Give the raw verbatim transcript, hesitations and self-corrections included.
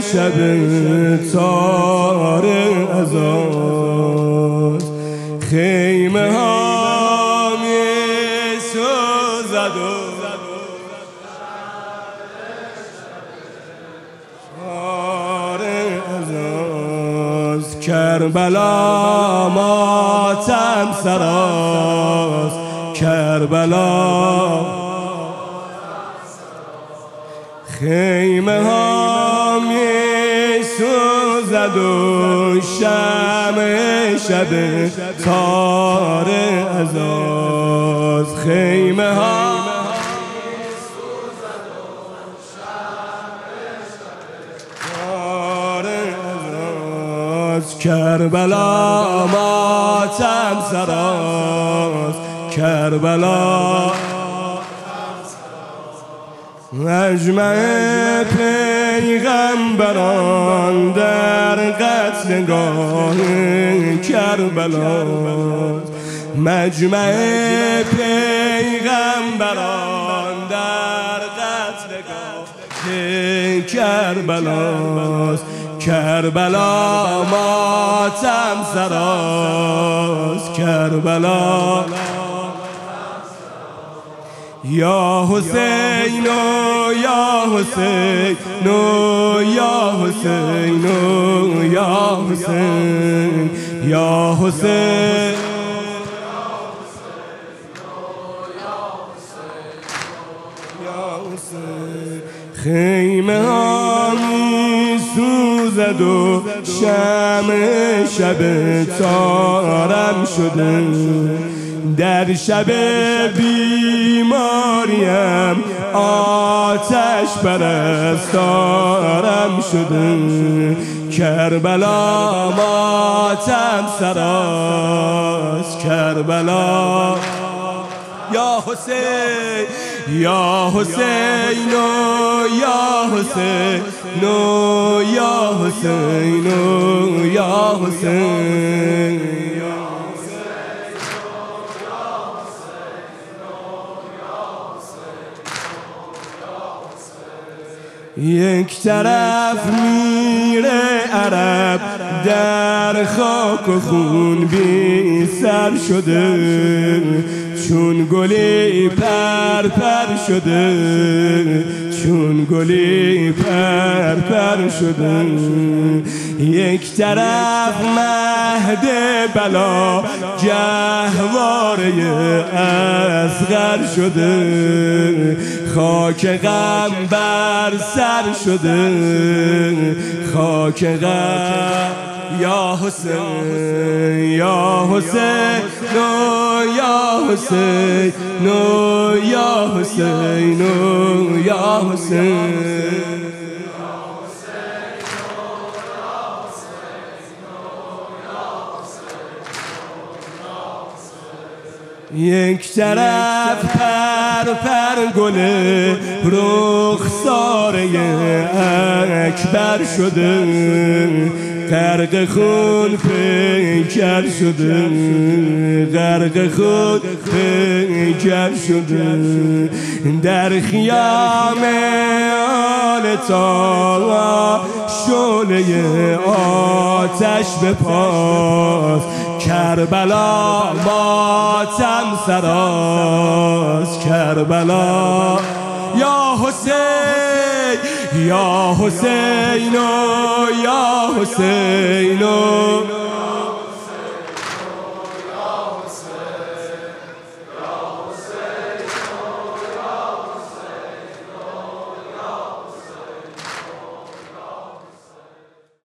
شب تار ازاست خیمه ها می سوزد و تار ازاست کربلا ماتم سراست کربلا خیمه ها می سوزد و شمع شب تار ازاست خیمه ها می سوزد و شمع شب تار ازاست کربلا ماتم سراست کربلا مجمع پیغمبران در قتلگاه کربلا مجمع پیغمبران در قتلگاه کربلا کربلا ماتم سراست کربلا یا حسین یا حسین یا حسین یا حسین یا حسین خیمه ها می سوزد و شمع شب تارم شده در شب بیماریم آتش پرستارم شده کربلا ماتم سراست کربلا یا حسین یا حسین یا حسین یا حسین یا حسین یک طرف میره عرب در خاک و خون بی سر شده چون گلی پر پر شده چون گلی پر پر شده یک طرف مهد بلا جهواره اصغر شده خاک غم بر سر شده خاک غم یا حسین یا حسین یا حسین یا حسین یا حسین یک طرف پر پر گله رخساره اکبر شده غرق خون پیکر شده غرق خون پیکر شده در خیام آل تا شعله آتش به پاس کربلا ماتم سراست کربلا یا حسین یا حسین یا حسین